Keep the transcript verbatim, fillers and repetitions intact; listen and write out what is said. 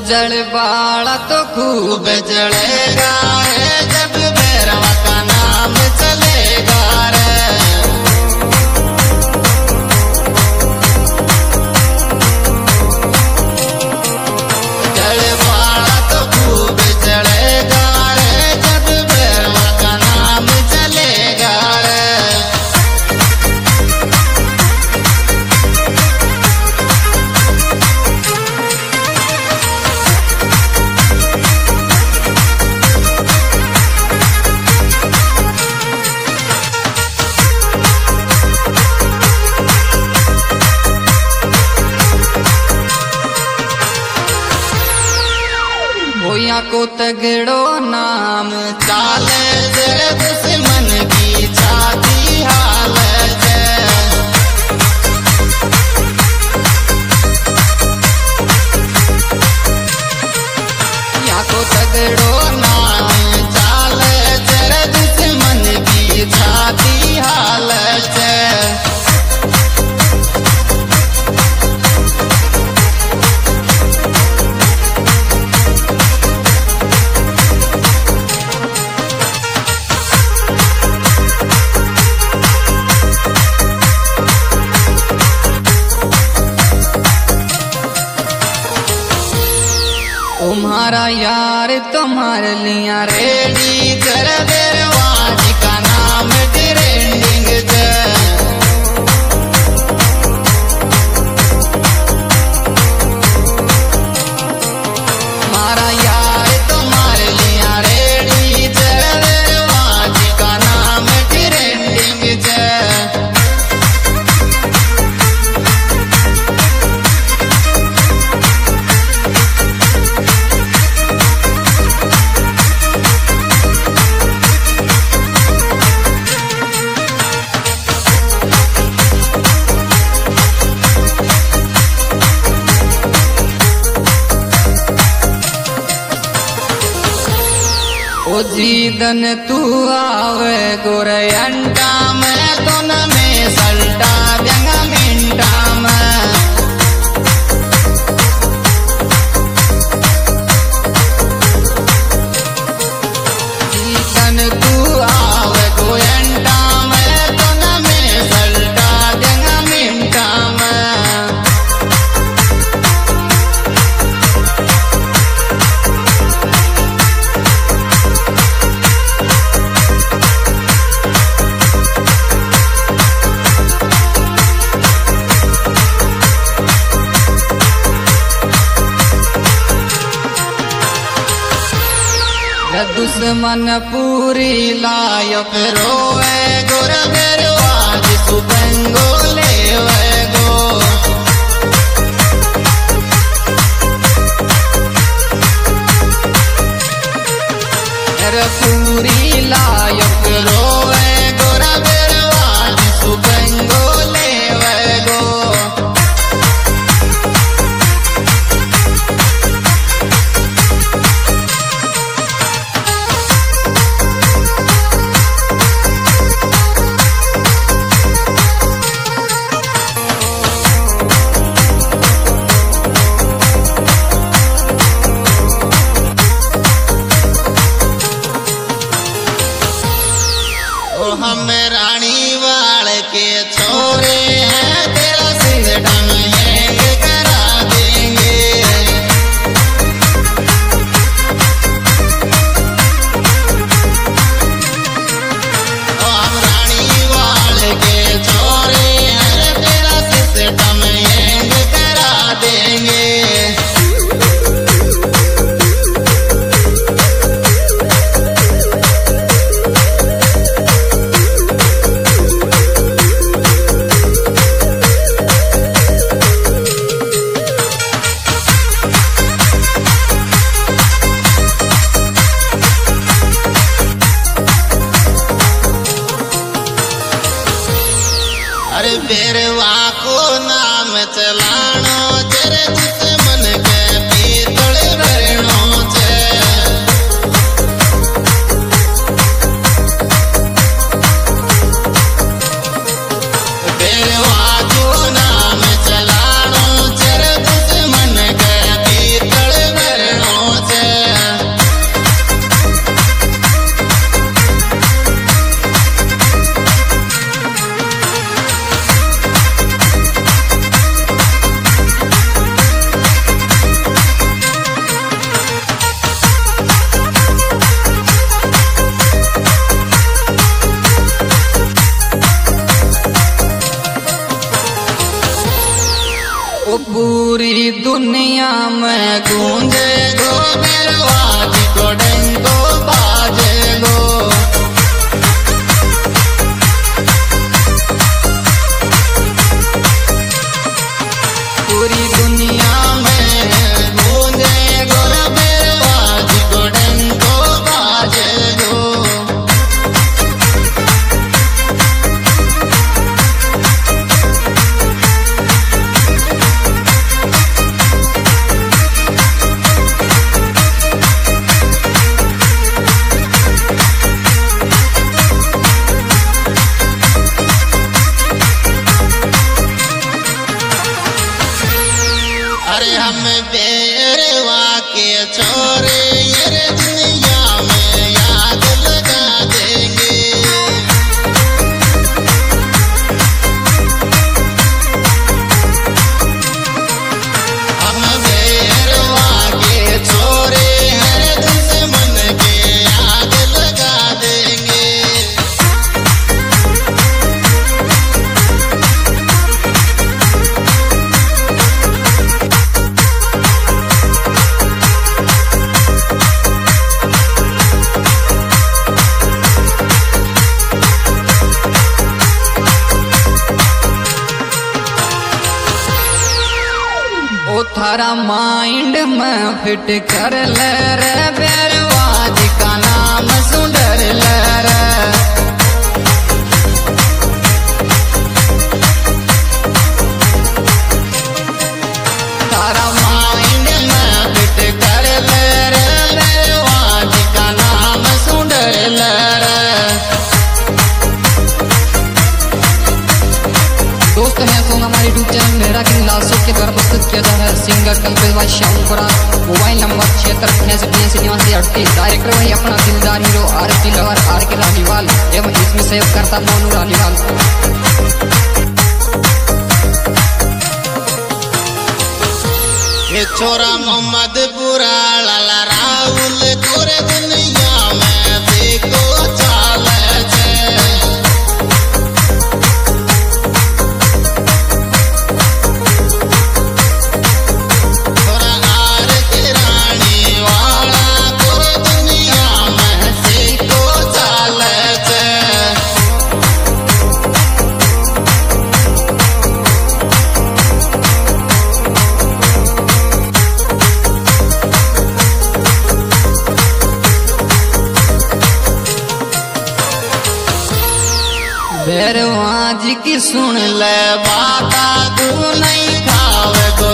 जलवाड़ा तो खूब जलेगा रे, जब भैरवा का नाम चलेगा रे। जलवाड़ा तो खूब जलेगा रे, जब भैरवा का नाम चलेगा रे। होया को तगड़ो नाम चाले तेरे दुश्मन की छाती हाल है। या को तगड़ो नाम चाले तेरे दुश्मन की छाती हाल है। तुम्हारा यार तुम्हारे लिया रेडी कर दरवाज का नाम ट्रेंडिंग है। तुम्हारा यार तुम्हारे लिया रेडी कर दरवाज का नाम ट्रेंडिंग है। ओ जीदन तू आवे गोरे अंडा में तो न में सल्टा देंगा मिंटा में। जीदन तू आवे गोरे अंडा में तो न में सल्टा देंगा मिंटा में। दुश्मन पूरी लायक रोए गोर दरवाज सुबंगो ले गो। पूरी लायक रोए गोर दरवाज सुबंगो ले गो। हम रानी वाल के छोरे हैं, तेरा सिंगडम हैंग करा देंगे। हम रानी वाल के छोरे हैं, तेरा सिस्टम हैंग करा देंगे। अरे बेरवा को नाम चलानो तेरे दुश्मन के पीतल भरणो छे। बेरवा को नाम चलानो तेरे दुश्मन के पीतल भरणो। दुनिया में गूंजे गो मेरवा जी को डंको बाजे गो। पूरी दुनिया में गूंजे गो मेरवा जी को डंको बाजे गो। अरे हम बेरवा के छोरे ये दुनिया में याद लगा देंगे। हम बेरवा के छोरे हर दुश्मन के याद लगा देंगे। ओ थारा माइंड में फिट कर ले रे बेरवा जी का नाम सुंदर ले रे। थारा माइंड में फिट कर ले रे बेरवा जी का नाम सुंदर ले रे। दोस्त हैं सॉन्ग हमारे यूट्यूब चैनल मेरा की लाशों के द्वारा प्रस्तुत किया जा रहा है। सिंगर कल्पेश भाई श्यामपुरा। मोबाइल नंबर छिहत्तर अठासी तिरासी निवासी अड़तीस। डायरेक्टर वही अपना दिलदार hero R P Lahar R K Ranival एवं इसमें सहयोग करता मोनू रानीवाल। ये छोरा मोहम्मद पुरा लाला राहुल पूरे दुनिया में देखो चाल छे। छोरा आर के रानी वाला पूरे दुनिया में देखो चाल छे। बेरवा जी की सुन ले ले बाता तू नहीं खावे गो